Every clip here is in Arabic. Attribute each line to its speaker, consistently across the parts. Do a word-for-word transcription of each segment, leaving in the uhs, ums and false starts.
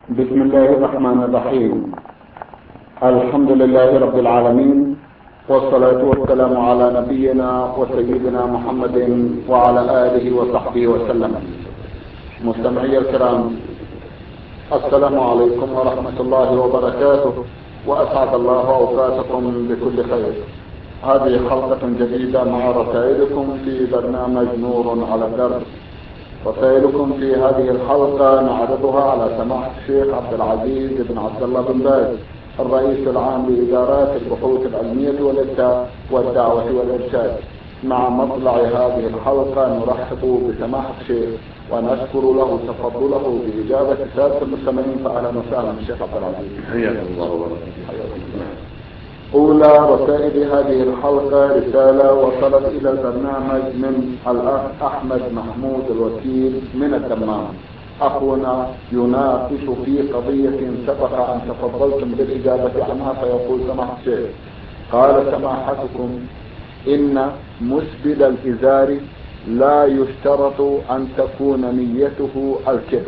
Speaker 1: بسم الله الرحمن الرحيم. الحمد لله رب العالمين، والصلاة والسلام على نبينا وسيدنا محمد وعلى آله وصحبه وسلم. مستمعي الكرام، السلام عليكم ورحمة الله وبركاته، وأسعد الله أوقاتكم بكل خير. هذه حلقة جديدة مع رسائلكم في برنامج نور على الدرب. رسائلكم في هذه الحلقة نعرضها على سماحة الشيخ عبد العزيز بن عبد الله بن باز، الرئيس العام لإدارات البحوث العلمية والإفتاء والدعوة والإرشاد. مع مطلع هذه الحلقة نرحب بسماحة الشيخ ونشكر له تفضله بإجابة سادة المستمعين. فأهلا وسهلا الشيخ عبد العزيز.
Speaker 2: حياكم الله وبركاته.
Speaker 1: أولى رسائل هذه الحلقة رسالة وصلت إلى البرنامج من الأخ أحمد محمود الوكيل من الدمام. أخونا يناقش في قضية سبق أن تفضلتم بالإجابة عنها، فيقول سماحة الشيخ: قال سماحتكم إن مسبل الإزار لا يشترط أن تكون نيته الكبر،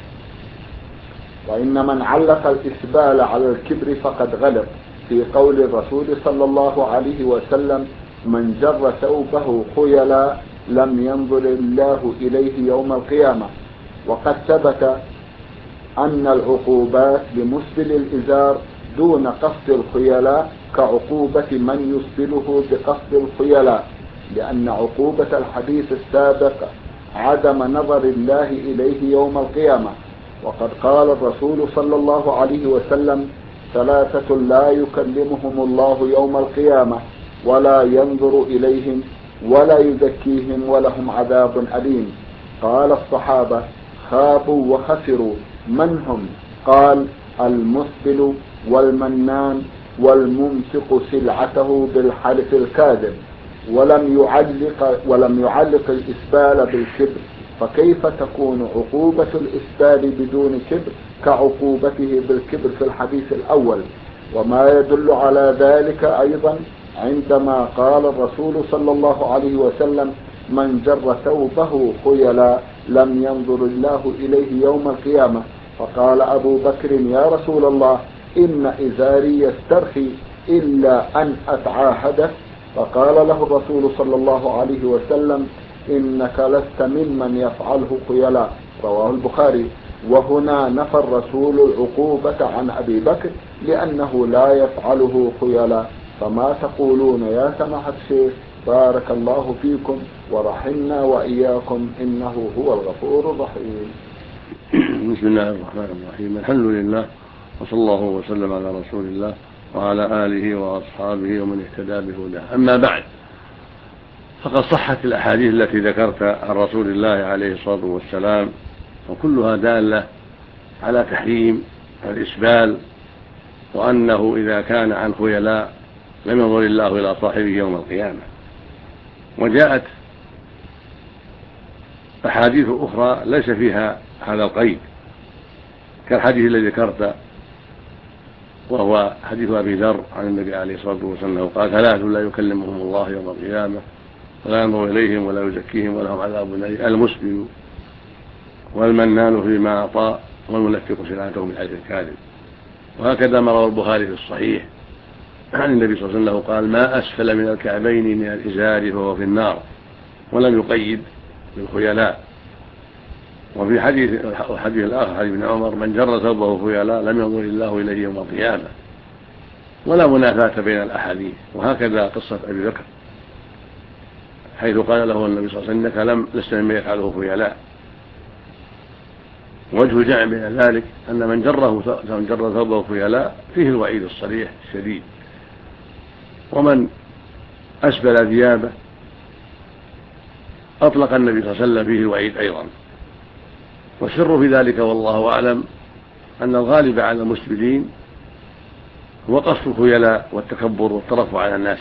Speaker 1: وإن من علق الإسبال على الكبر فقد غلط، في قول الرسول صلى الله عليه وسلم: من جر ثوبه خيلا لم ينظر الله إليه يوم القيامة. وقد ثبت أن العقوبات لمسبل الإزار دون قصد الخيلاء كعقوبة من يسبله بقصد الخيلاء، لأن عقوبة الحديث السابق عدم نظر الله إليه يوم القيامة. وقد قال الرسول صلى الله عليه وسلم: ثلاثة لا يكلمهم الله يوم القيامة ولا ينظر إليهم ولا يزكيهم ولهم عذاب أليم. قال الصحابة: خابوا وخسروا، من هم؟ قال: المسبل والمنان والممسك سلعته بالحلف الكاذب. ولم يعلق ولم يعلق الإسبال بالكبر، فكيف تكون عقوبة الإسبال بدون كبر كعقوبته بالكبر في الحديث الأول؟ وما يدل على ذلك أيضا عندما قال الرسول صلى الله عليه وسلم: من جر ثوبه خيلا لم ينظر الله إليه يوم القيامة. فقال أبو بكر: يا رسول الله، إن إزاري يسترخي إلا أن أتعاهده. فقال له الرسول صلى الله عليه وسلم: إنك لست ممن يفعله خيلا. رواه البخاري. وهنا نفى الرسول العقوبة عن أبي بكر لأنه لا يفعله خيلا. فما تقولون يا سماحة الشيخ؟ بارك الله فيكم ورحمنا وإياكم، إنه هو الغفور الرحيم.
Speaker 2: بسم الله الرحمن الرحيم. الحمد لله، وصلى الله وسلم على رسول الله وعلى آله وأصحابه ومن اهتدى بهداه. أما بعد، فقد صحت الأحاديث التي ذكرت عن رسول الله عليه الصلاة والسلام، وكلها دالة على تحريم الإسبال، وأنه إذا كان عن خيلاء لم ينظر الله إلى صاحبه يوم القيامة. وجاءت أحاديث أخرى ليس فيها هذا القيد، كالحديث الذي ذكرت، وهو حديث أبي ذر عن النبي عليه الصلاة والسلام قال: ثلاث لا يكلمهم الله يوم القيامة ولا ينظر إليهم ولا يزكيهم ولهم عذاب أليم: المسبل والمنان فيما أعطى والمنفق سلعته بالحديث الكاذب. وهكذا ما روى البخاري في الصحيح عن النبي صلى الله عليه وسلم قال: ما أسفل من الكعبين من الإزار فهو في النار، ولم يقيد بالخيلاء. وفي حديث الحديث الآخر حديث ابن عمر: من جر ثوبه خيلاء لم ينظر الله إليه يوم القيامة. ولا منافاة بين الأحاديث. وهكذا قصة أبي بكر، حيث قال له النبي صلى الله عليه وسلم: إنك لم لست مما يفعله خيلاء. وجه الجمع بين ذلك أن من جره من جر ثوبه خيلاء فيه الوعيد الصريح الشديد، ومن أسبل ثيابه أطلق النبي صلى الله عليه وسلم فيه الوعيد أيضا. والسر في ذلك والله أعلم أن الغالب على المسبلين هو قصد الخيلاء والتكبر والترفع على الناس،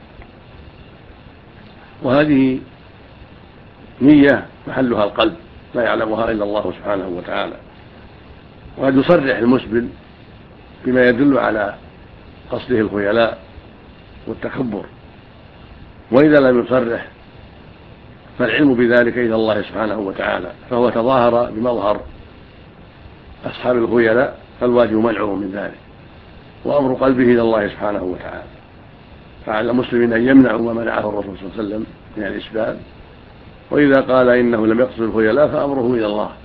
Speaker 2: وهذه نية محلها القلب لا يعلمها إلا الله سبحانه وتعالى. وقد يصرح المسبل بما يدل على قصده الخيلاء والتكبر، وإذا لم يصرح فالعلم بذلك إلى الله سبحانه وتعالى، فهو تظاهر بمظهر أصحاب الخيلاء فالواجب منعهم من ذلك وأمر قلبه إلى الله سبحانه وتعالى. فعلى المسلمين أن يمنعوا ما منعه الرسول صلى الله عليه وسلم من الإسبال، وإذا قال إنه لم يقصد الخيلاء فأمره إلى الله،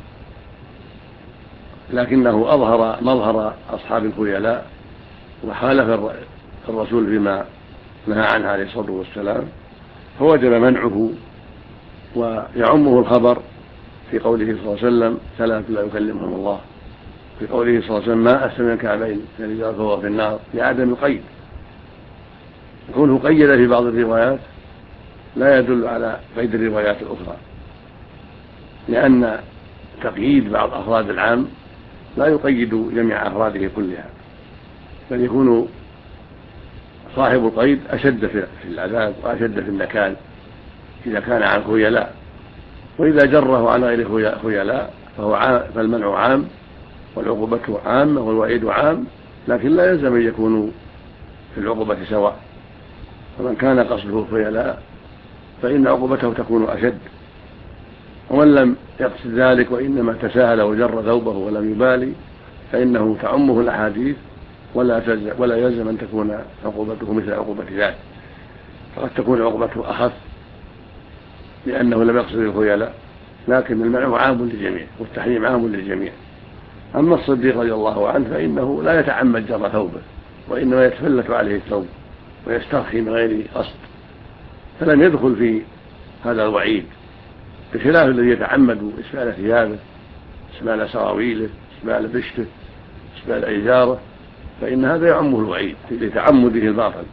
Speaker 2: لكنه أظهر مظهر أصحاب الخيلاء وخالف الرسول فيما نهى عنه عليه الصلاة والسلام، فوجب منعه ويعمه الخبر في قوله صلى الله عليه وسلم ثلاث لا يكلمهم الله، في قوله صلى الله عليه وسلم ما أسلم الكعبين فلذلك فهو في النار لعدم القيد. كونه قيد في بعض الروايات لا يدل على قيد الروايات الأخرى، لأن تقييد بعض أفراد العام لا يقيد جميع أفراده كلها، بل يكون صاحب القيد أشد في العذاب وأشد في النكال إذا كان عن خيلاء، وإذا جره عن غير خيلاء فهو عام، فالمنع عام والعقوبة عامة والوعيد عام، لكن لا يلزم أن يكونوا في العقوبة سواء. فمن كان قصده خيلاء فإن عقوبته تكون أشد، ومن لم يقصد ذلك وإنما تساهل وجر ثوبه ولم يبالي فإنه تعمه الأحاديث ولا ولا يلزم أن تكون عقوبته مثل عقوبة ذلك، فقد تكون عقوبته أخف لأنه لم يقصد الخيلاء، لكن المنع عام للجميع والتحريم عام للجميع. أما الصديق رضي الله عنه فإنه لا يتعمد جر ثوبه، وإنما يتفلت عليه الثوب ويسترخي من غير قصد، فلم يدخل في هذا الوعيد، بخلاف الذي يتعمد إسبال ثيابه، إسبال سراويله، إسبال بشته، إسبال إزاره، فإن هذا يعمه الوعيد لتعمده الباطل.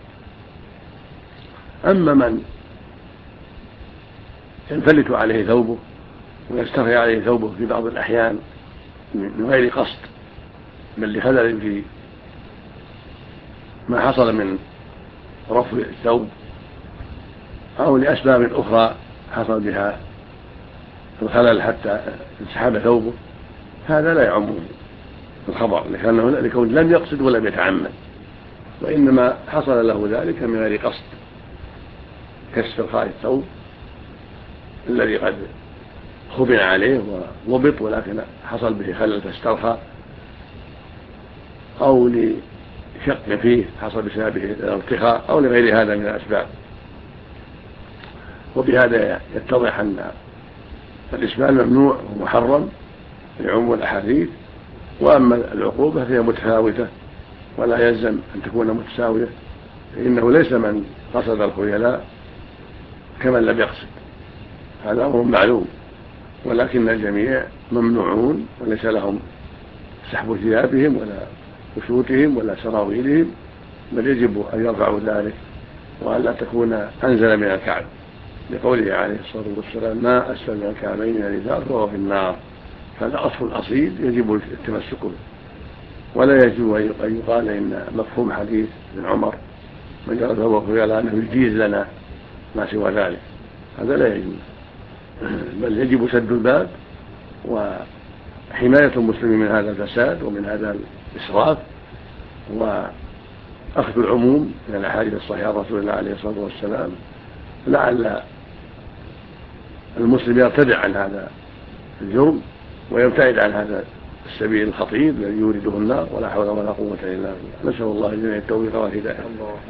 Speaker 2: أما من ينفلت عليه ثوبه ويسترخي عليه ثوبه في بعض الأحيان من غير قصد بل لخلل في ما حصل من رفع الثوب أو لأسباب أخرى حصل بها الخلل حتى انسحب ثوبه، هذا لا يعمه الخبر لأنه لكون لم يقصد ولم يتعمد، وإنما حصل له ذلك من غير قصد كاسترخاء الثوب الذي قد خبن عليه وضبط ولكن حصل به خلل فاسترخى، أو لشق فيه حصل بسببه الارتخاء أو لغير هذا من الأسباب. وبهذا يتضح أن الإسبال ممنوع ومحرم لعموم الأحاديث، وأما العقوبة فهي متفاوتة ولا يلزم أن تكون متساوية، فإنه ليس من قصد الخيلاء كمن لم يقصد، هذا أمر معلوم، ولكن الجميع ممنوعون وليس لهم سحب ثيابهم ولا كسوتهم ولا سراويلهم، بل يجب أن يرفعوا ذلك وأن لا تكون أنزل من الكعب، لقوله عليه الصلاة والسلام ما أسفل من الكعبين من الإزار فهو في النار، فهذا أصل أصيل يجب التمسك به، ولا يجب أن يقال إن مفهوم حديث ابن عمر من جرى ثوبه خيلاء أنه يجيز لنا ما سوى ذلك، هذا لا يجوز، بل يجب سد الباب وحماية المسلم من هذا الفساد ومن هذا الإسراف، وأخذ العموم من الأحاديث الصحيحة رسول الله عليه الصلاة والسلام، لعل المسلم يرتدع عن هذا الجرم ويبتعد عن هذا السبيل الخطير الذي يورده النار، ولا حول ولا قوة إلا بالله. نسأل الله جل التوفيق والهداية.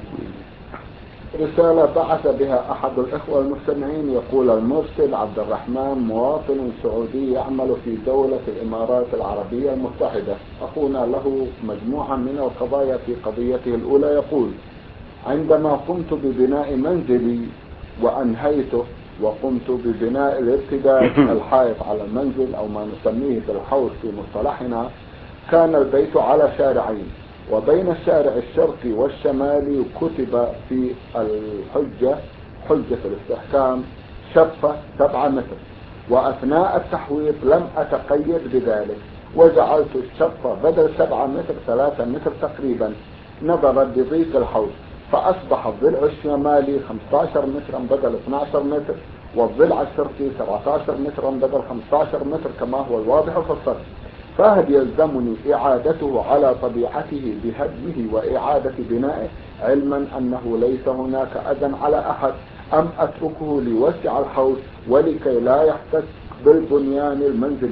Speaker 1: رسالة بعث بها أحد الإخوة المستمعين، يقول المرسل عبد الرحمن مواطن سعودي يعمل في دولة الإمارات العربية المتحدة، أخونا له مجموعة من القضايا في قضيته الأولى. يقول عندما قمت ببناء منزلي وأنهيته وقمت ببناء الارتداد الحائط على المنزل أو ما نسميه بالحوض في مصطلحنا، كان البيت على شارعين، وبين الشارع الشرقي والشمالي كتب في الحجة حجة الاستحكام شقة سبعة متر، وأثناء التحويط لم أتقيد بذلك وجعلت الشقة بدل سبعة متر ثلاثة متر تقريبا نظرا لضيق الحوض، فأصبح الضلع الشمالي خمسة عشر مترا بدل اثني عشر متر، والضلع الشرقي سبعة عشر مترا بدل خمسة عشر متر كما هو الواضح في الصف، فهل يلزمني إعادته على طبيعته بهدمه وإعادة بنائه علما أنه ليس هناك أذى على أحد، أم أتركه ليوسع الحوض ولكي لا يحتك بالبنيان المنزلي؟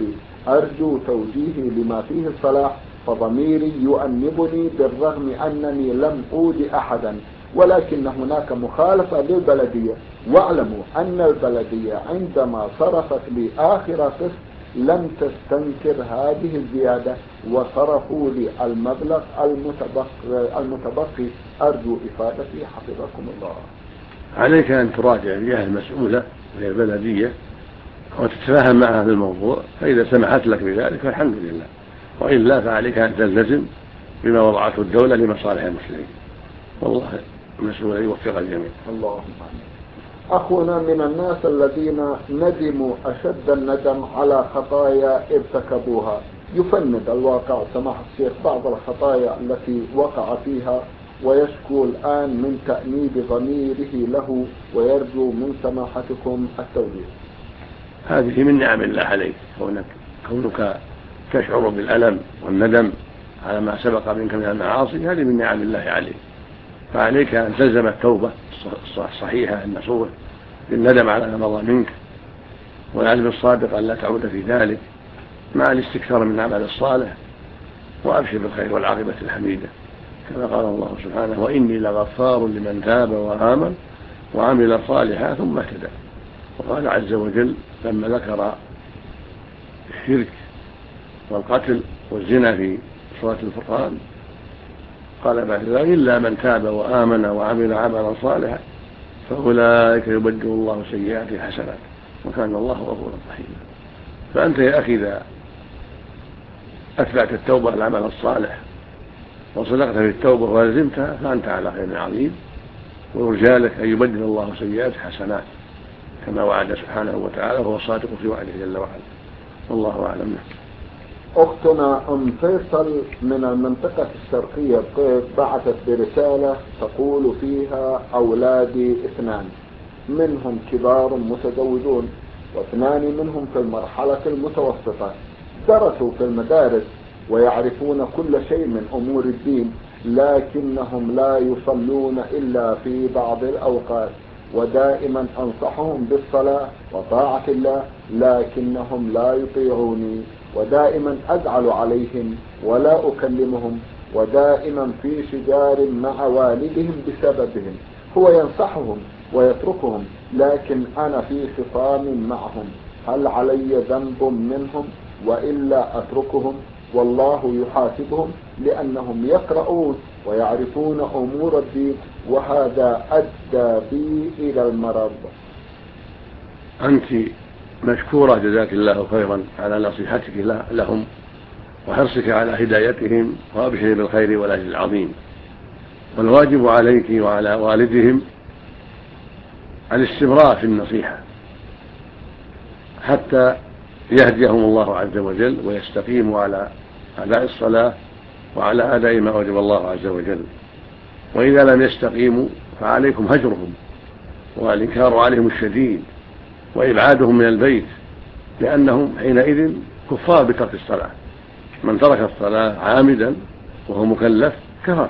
Speaker 1: أرجو توجيهي لما فيه الصلاح، فضميري يؤنبني بالرغم أنني لم أود أحدا، ولكن هناك مخالفة للبلدية. واعلموا أن البلدية عندما صرفت لي آخر قسط لم تستنكر هذه الزيادة وصرفوا لي المبلغ المتبقي, المتبقي. أرجو إفادتي حفظكم الله.
Speaker 2: عليك أن تراجع الجهة المسؤولة وهي البلدية وتتفاهم معها في الموضوع، فإذا سمحت لك بذلك فالحمد لله، وإلا فعليك أن تلتزم بما وضعته الدولة لمصالح المسلمين، والله المسؤول يوفق الجميع.
Speaker 1: اللهم آمين. أخونا من الناس الذين ندموا أشد الندم على خطايا ارتكبوها، يفند الواقع سماحة الشيخ بعض الخطايا التي وقع فيها ويشكو الآن من تأنيب ضميره له، ويرجو من سماحتكم التوجيه.
Speaker 2: هذه من نعم الله عليك، كونك, كونك تشعر بالألم والندم على ما سبق منك من المعاصي، هذه من نعم الله عليك، فعليك أن تلزم التوبة الصحيحة النصوح بالندم على ما مضى منك، والعزم الصادق أن لا تعود في ذلك، مع الاستكثار من العمل الصالح، وأبشر بالخير والعاقبة الحميدة، كما قال الله سبحانه: وإني لغفار لمن تاب وآمن وعمل صالحا ثم اهتدى. وقال عز وجل لما ذكر الشرك والقتل والزنا في سورة الفرقان قال بعد ذلك: إلا من تاب وآمن وعمل عملا صالحا فأولئك يبدل الله سيئات حسنات وكان الله غفورا رحيما. فأنت يا أخي إذا أتبعت التوبة العمل الصالح وصدقت في التوبة ولزمتها فأنت على خير عظيم، ويرجى لك أن يبدل الله سيئات حسنات كما وعد سبحانه وتعالى، وهو صادق في وعده جل وعلا، والله أعلم.
Speaker 1: أختنا أم فيصل من المنطقة الشرقية بعثت برسالة تقول فيها: أولادي اثنان، منهم كبار متزوجون، واثنان منهم في المرحلة المتوسطة، درسوا في المدارس ويعرفون كل شيء من أمور الدين، لكنهم لا يصلون إلا في بعض الأوقات، ودائما أنصحهم بالصلاة وطاعة الله لكنهم لا يطيعوني، ودائما أزعل عليهم ولا أكلمهم، ودائما في شجار مع والدهم بسببهم. هو ينصحهم ويتركهم لكن أنا في خصام معهم، هل علي ذنب منهم وإلا أتركهم؟ والله يحاسبهم لأنهم يقرؤون ويعرفون أمور الدين، وهذا أدى بي إلى المرض.
Speaker 2: أنت مشكورة جزاك الله خيرا على نصيحتك لهم وحرصك على هدايتهم، وأبشر بالخير والأجر العظيم. والواجب عليك وعلى والدهم الاستمرار في النصيحة حتى يهديهم الله عز وجل ويستقيموا على أداء الصلاة وعلى أداء ما وجب الله عز وجل. وإذا لم يستقيموا فعليكم هجرهم والإنكار عليهم الشديد وإبعادهم من البيت، لأنهم حينئذ كفار بترك الصلاة. من ترك الصلاة عامدا وهو مكلف كفر.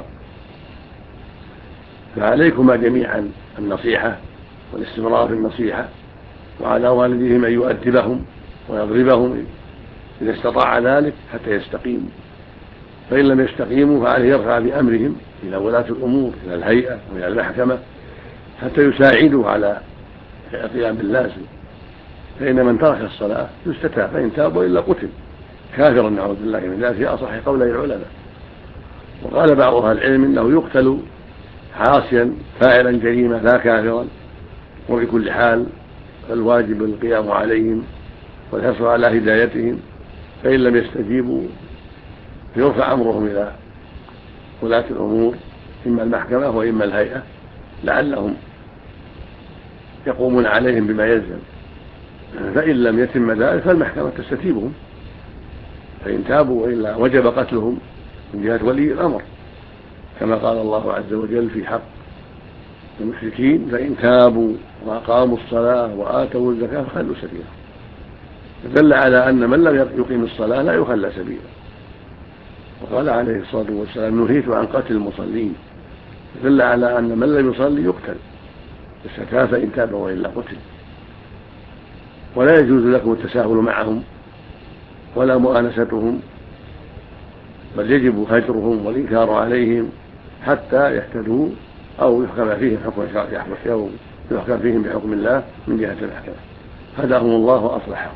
Speaker 2: فعليكما جميعا النصيحة والاستمرار في النصيحة، وعلى والديهم أن يؤدبهم ويضربهم إذا استطاع ذلك حتى يستقيموا، فإن لم يستقيموا فعليه يرفع بأمرهم إلى ولاة الأمور، إلى الهيئة وإلى المحكمة، حتى يساعدوا على القيام باللازم. فإن من ترك الصلاة يستتاب، فإن تاب وإلا قتل كافرا نعوذ بالله من ذلك في أصح قولي العلماء. وقال بعض أهل العلم إنه يقتل عاصيا فاعلا جريمة لا كافرا. وبكل حال الواجب القيام عليهم والحرص على هدايتهم، فإن لم يستجيبوا يرفع أمرهم إلى ولاة الأمور، إما المحكمة وإما الهيئة، لعلهم يقومون عليهم بما يلزم. فإن لم يتم ذلك فالمحكمة تستتيبهم، فإن تابوا وإلا وجب قتلهم من جهة ولي الأمر، كما قال الله عز وجل في حق المشركين: فإن تابوا وأقاموا الصلاة وآتوا الزكاة فخلوا سبيلهم. دل على أن من لم يقيم الصلاة لا يخلى سبيله. وقال عليه الصلاة والسلام: نهيت عن قتل المصلين. دل على أن من لم يصلي يقتل الزكاة فإن تاب وإلا قتل. ولا يجوز لكم التساهل معهم ولا مؤانستهم، بل يجب هجرهم والإنكار عليهم حتى يهتدوا أو يحكم فيهم حكم شرعي أو يحكم فيهم بحكم الله من جهة الأحكام. هداهم الله وأصلحهم.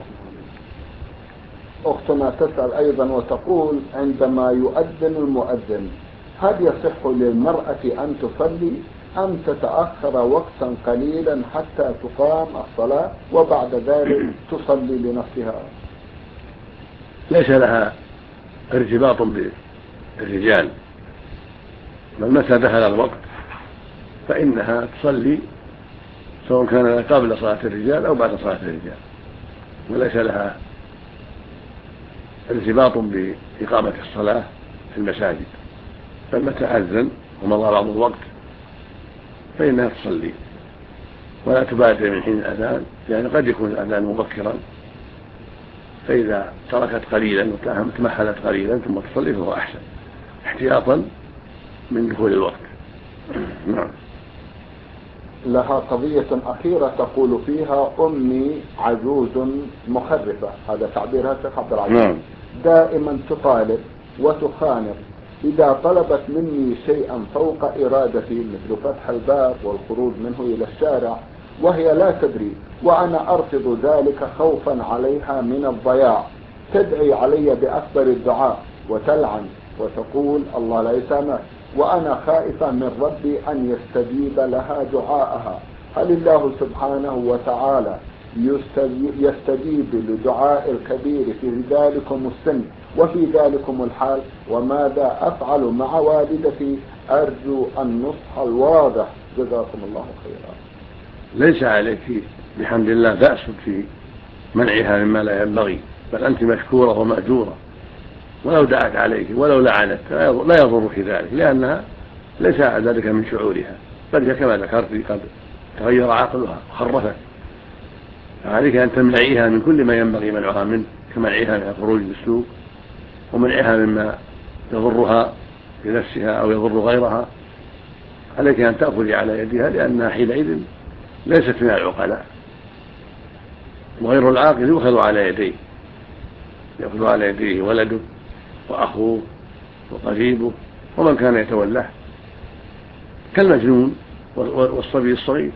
Speaker 1: أختنا تسأل أيضا وتقول: عندما يؤذن المؤذن هل يصح للمرأة أن تصلي أم تتأخر وقتا قليلا حتى تقام الصلاة وبعد ذلك تصلي لنفسها؟
Speaker 2: ليس لها ارتباط بالرجال، بل متى دخل الوقت فإنها تصلي سواء كان قبل صلاة الرجال أو بعد صلاة الرجال، وليس لها ارتباط بإقامة الصلاة في المساجد، بل متى أذن ومضى بعض الوقت فإنها تصلي ولا تبادر من حين الأذان، لأن يعني قد يكون الأذان مبكرا، فإذا تركت قليلا وتمهلت قليلا ثم تصلي فهو أحسن احتياطا من دخول الوقت. نعم.
Speaker 1: لها قضية أخيرة تقول فيها: أمي عجوز مخرفة، هذا تعبيرها شيخ عبد العزيز.
Speaker 2: نعم.
Speaker 1: دائما تطالب وتخانق، إذا طلبت مني شيئا فوق إرادتي مثل فتح الباب والخروج منه إلى الشارع وهي لا تدري، وأنا أرفض ذلك خوفا عليها من الضياع، تدعي علي بأكبر الدعاء وتلعن وتقول الله لا يسامح، وأنا خائفة من ربي أن يستجيب لها دعاءها. هل الله سبحانه وتعالى يستجيب لدعاء الكبير في ذلكم السن وفي ذلكم الحال؟ وماذا أفعل مع والدتي؟ أرجو النصح الواضح، جزاكم الله خيرا.
Speaker 2: ليس عليك بحمد الله بأس في منعها مما لا ينبغي، بل أنت مشكورة ومأجورة، ولو دعت عليك ولو لعنت لا يضرك ذلك، لأنها ليس ذلك من شعورها، بل كما ذكرت قد تغير عقلها وخرفت، فعليك أن تمنعيها من كل ما ينبغي منعها منه، كمنعها من الخروج بالسوق ومنعها مما يضرها بنفسها أو يضر غيرها. عليك أن تأخذي على يدها، لأنها حينئذ ليست من العقلاء، وغير العاقل يؤخذ على يديه، يأخذ على يديه ولده وأخوه وقريبه ومن كان يتولاه كالمجنون والصبي الصغير.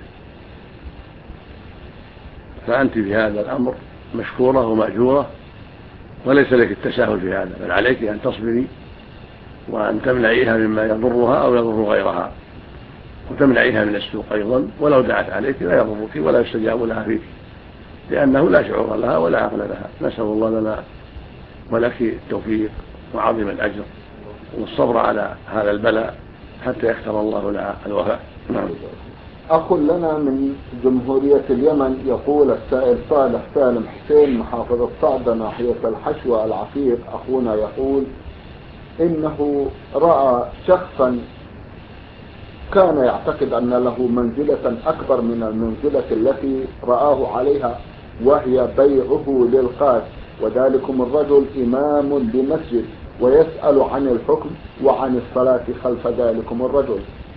Speaker 2: فأنت في هذا الأمر مشكورة ومأجورة، وليس لك التساهل في هذا، بل عليك أن تصبري وأن تمنعيها مما يضرها أو يضر غيرها، وتمنعيها من السوق أيضا، ولو دعت عليك لا يضرك ولا يستجاب لها فيك، لأنه لا شعور لها ولا عقل لها. نسأل الله لنا ولك التوفيق وعظيم الأجر والصبر على هذا البلاء حتى يختار الله لها الوفاء. نعم.
Speaker 1: أخ لنا من جمهورية اليمن يقول: السائل صالح سالم حسين محافظة صعدة ناحية الحشوة العفيق، أخونا يقول إنه رأى شخصا كان يعتقد أن له منزلة أكبر من المنزلة التي رآه عليها، وهي بيعه للقاس، وذلكم الرجل إمام بمسجد، ويسأل عن الحكم وعن الصلاة خلف ذلكم الرجل.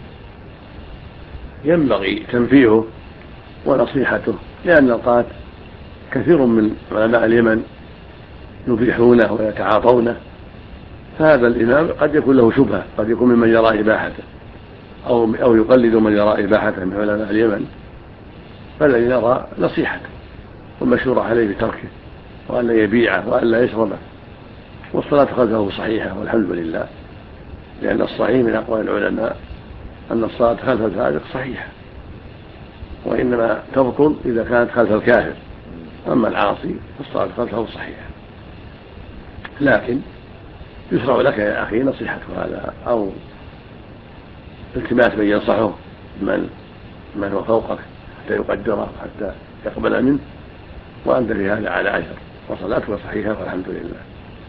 Speaker 2: ينبغي تنفيهه ونصيحته، لأن القات كثير من علماء اليمن يبيحونه ويتعاطونه، فهذا الإمام قد يكون له شبهة، قد يكون ممن يرى إباحته أو أو يقلد من يرى إباحته من علماء اليمن، فالذي يرى نصيحته والمشورة عليه بتركه وأن لا يبيعه وأن لا يشربه، والصلاة خلفه صحيحة والحمد لله، لأن الصحيح من أقوال العلماء أن الصلاة خلف الفاسق صحيحة، وإنما تبطل إذا كانت خلف الكافر، أما العاصي فالصلاة خلفه صحيحة. لكن يشرع لك يا أخي نصيحة هذا أو التماس من ينصحه من من هو فوقك حتى يقدره حتى يقبل منه، وأنت في هذا على أجر وصلاتك صحيحة والحمد لله.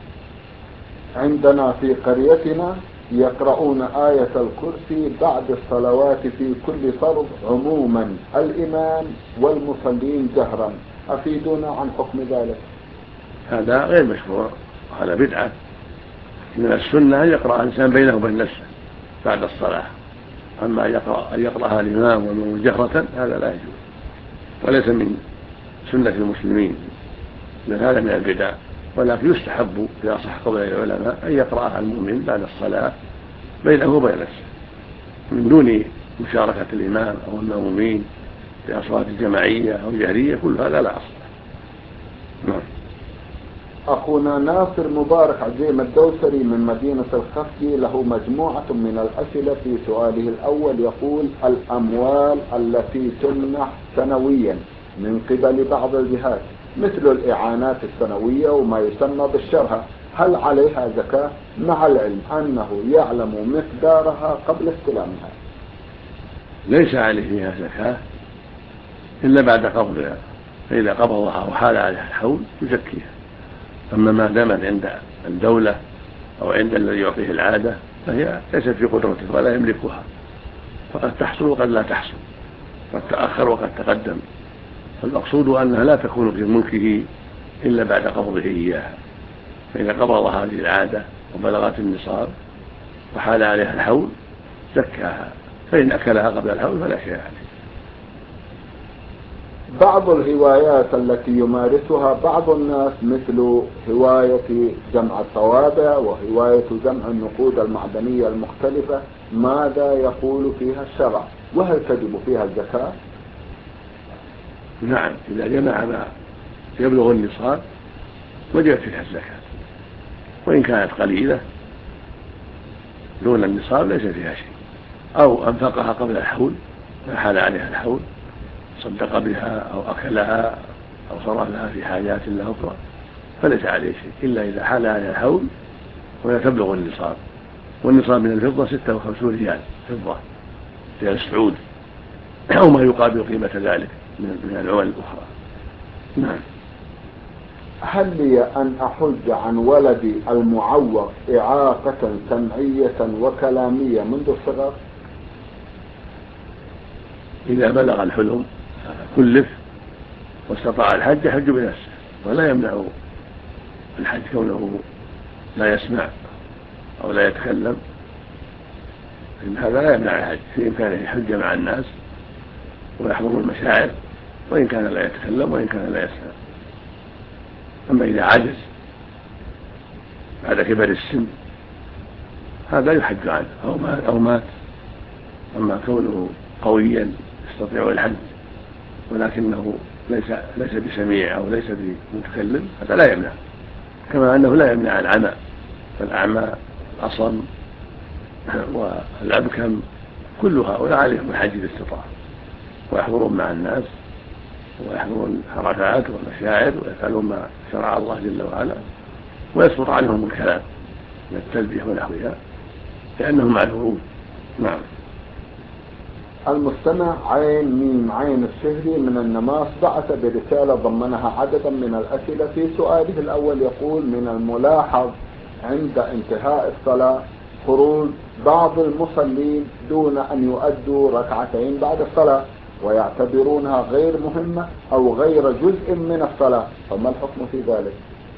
Speaker 1: عندنا في قريتنا يقرؤون آية الكرسي بعد الصلوات في كل فرض عموما، الإمام والمصلين جهرا، أفيدونا عن حكم ذلك.
Speaker 2: هذا غير مشروع، هذا بدعة. من السنة أن يقرأ الإنسان بينه وبين نفسه بعد الصلاة، أما أن يقرأ أن يقرأها الإمام والمأموم جهرة هذا لا يجوز، وليس من سنة المسلمين، بل هذا من البدع ولكن يستحب في أصح قول العلماء أن يقرأها المؤمن بعد الصلاة بينه وبين نفسه من دون مشاركة الإمام أو المأمومين في أصوات جماعية أو جهرية، كل هذا لا أصل. نعم.
Speaker 1: أخونا ناصر مبارك عزيم الدوسري من مدينة الخفي له مجموعة من الأسئلة. في سؤاله الأول يقول: الأموال التي تمنح سنويا من قبل بعض الجهات مثل الإعانات السنوية وما يسمى بالشرهة، هل عليها زكاة مع العلم أنه يعلم مقدارها قبل استلامها؟
Speaker 2: ليس عليه فيها زكاة إلا بعد قبضها، فإذا قبضها وحال عليها الحول يزكيها. أما ما دامت عند الدولة أو عند الذي يعطيه العادة فهي ليست في قدرته ولا يملكها، فقد تحصل وقد لا تحصل، قد تأخر وقد تقدم، فالمقصود أنها لا تكون في ملكه إلا بعد قبضه إياها. فإذا قبض هذه العادة وبلغت النصاب وحال عليها الحول زكاها، فإن أكلها قبل الحول فلا شيء عليه.
Speaker 1: بعض الهوايات التي يمارسها بعض الناس مثل هواية جمع الطوابع وهواية جمع النقود المعدنية المختلفة، ماذا يقول فيها الشرع؟ وهل تجب فيها الزكاة؟
Speaker 2: نعم، إذا جمع ما يبلغ النصاب وجبت فيها الزكاة، وإن كانت قليلة دون النصاب ليس فيها شيء، أو أنفقها قبل الحول فحال عليها الحول صدق بها أو أكلها أو صرف لها في حاجات لها أخرى فليس عليه شيء، إلا إذا حال عليها الحول وهي تبلغ النصاب. والنصاب من الفضة ستة وخمسون ريال فضة ريال السعود أو ما يقابل قيمة ذلك من العمل الأخرى. نعم.
Speaker 1: هل لي أن أحج عن ولدي المعوق إعاقة سمعية وكلامية منذ الصغر؟
Speaker 2: إذا بلغ الحلم كلف واستطاع الحج حج بنفسه، ولا يمنع الحج كونه لا يسمع أو لا يتكلم، إن هذا لا يمنع الحج، في إمكانه يحج مع الناس ويحضر المشاعر وإن كان لا يتكلم وإن كان لا يسمع. أما إذا عجز بعد كبر السن هذا يحج عنه أو مات, أو مات. أما كونه قويا يستطيع الحج ولكنه ليس ليس بسميع أو ليس بمتكلم هذا لا يمنع، كما أنه لا يمنع العمى، فالأعمى الأصم والأبكم كل هؤلاء عليهم الحج باستطاعة، ويحضرون مع الناس ويحضرون الحركات والمشاعر ويفعلون ما شرع الله جل وعلا، ويسقط عنهم الكلام من التلبية ونحوها لأنهم معذورون. نعم.
Speaker 1: المستمع عين ميم عين الشهري من النماص بعث برسالة ضمنها عددا من الأسئلة. في سؤاله الأول يقول: من الملاحظ عند انتهاء الصلاة خروج بعض المصلين دون أن يؤدوا ركعتين بعد الصلاة ويعتبرونها غير مهمة أو غير جزء من الصلاة، فما الحكم في ذلك؟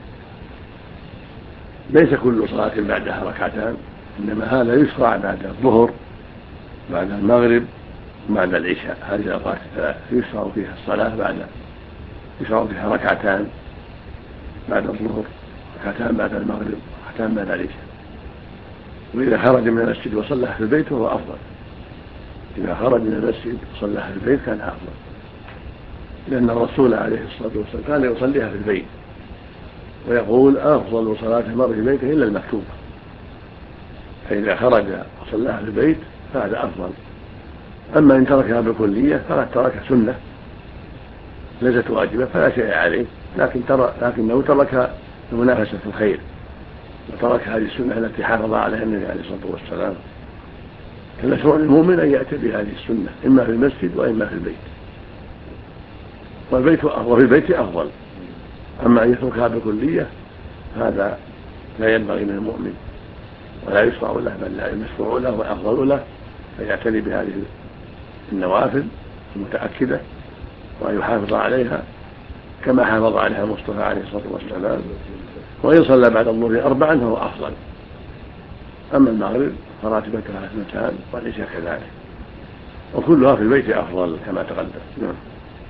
Speaker 2: ليس كل صلاة بعدها ركعتان، إنما هذا يشرع بعد الظهر بعد المغرب بعد العشاء، هذه الأوقات الثلاث يشرع فيها الصلاة بعد يشرع فيها ركعتان بعد الظهر، ركعتان بعد المغرب، ركعتان بعد العشاء. وإذا خرج من المسجد وصلى في البيت فهو أفضل، إذا خرج من المسجد وصلى في البيت كان أفضل، لأن الرسول عليه الصلاة والسلام كان يصليها في البيت ويقول: أفضل صلاة المرء في بيته إلا المكتوبة، فإذا خرج وصلاها في البيت فهذا أفضل. أما إن تركها بالكلية فقد ترك سنة ليست واجبة فلا شيء عليه، لكن ترى لكنه ترك المنافسة في الخير وترك هذه السنة التي حافظ عليها النبي عليه الصلاة والسلام. فالمشروع للمؤمن أن يأتي بهذه السنة إما في المسجد وإما في البيت، والبيت وفي البيت أفضل. أما أن يتركها بالكلية هذا لا ينبغي من المؤمن ولا يشرع له، بل لا المشروع له وأفضل له أن يعتني بهذه النوافل المتأكدة وأن يحافظ عليها كما حافظ عليها المصطفى عليه الصلاة والسلام. وإن صلى بعد الظهر أربعا فهو أفضل. أما المغرب فراتبتها اثنتان والعشاء كذلك، وكلها في البيت أفضل كما تقدم. نعم.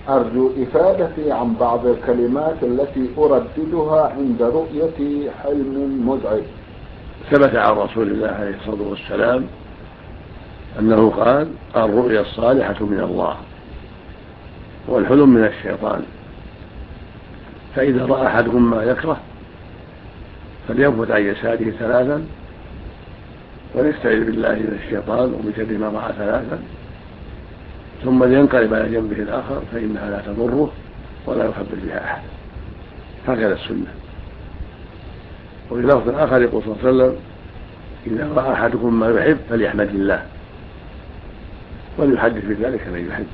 Speaker 1: أرجو إفادتي عن بعض الكلمات التي أرددها عند رؤية حلم مزعج.
Speaker 2: ثبت عن رسول الله عليه الصلاة والسلام أنه قال: الرؤيا الصالحة من الله والحلم من الشيطان، فإذا رأى أحدكم ما يكره فلينفث عن يساره ثلاثا وليستعذ بالله من الشيطان ومن شر ما رأى ثلاثا، ثم لينقلب على جنبه الآخر فإنها لا تضره ولا يخبر بها أحد. هكذا السنة. وفي لفظ آخر يقول صلى الله عليه وسلم: إذا رأى أحدكم ما يحب فليحمد الله وليحدث بذلك من يحب،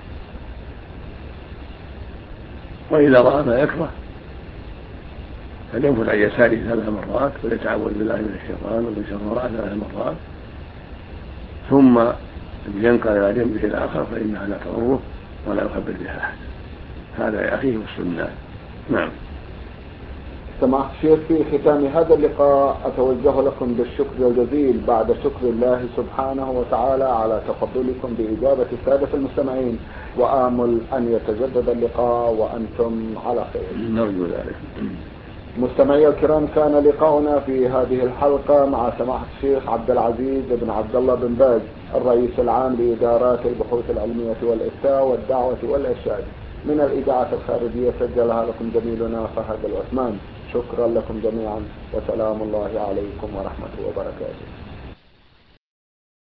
Speaker 2: وإذا رأى ما يكره فلينفث عن يساره ثلاث مرات وليتعوذ بالله من الشيطان ومن شر ما رأى ثلاث مرات، ثم ينقل على جنبه الآخر فإنها لا تضره ولا يخبر بها أحد. هذا يا أخيه السنة. نعم.
Speaker 1: سماحة الشيخ، في ختام هذا اللقاء أتوجه لكم بالشكر الجزيل بعد شكر الله سبحانه وتعالى على تفضلكم بإجابة السادة المستمعين، وآمل أن يتجدد اللقاء وأنتم على خير.
Speaker 2: نرجو ذلك.
Speaker 1: مستمعي الكرام، كان لقاؤنا في هذه الحلقة مع سماحة الشيخ عبد العزيز بن عبد الله بن باز، الرئيس العام لإدارات البحوث العلمية والإفتاء والدعوة والإرشاد، من الإذاعة الخارجية سجلها لكم زميلنا فهد العثمان. شكرا لكم جميعا، وسلام الله عليكم ورحمة وبركاته.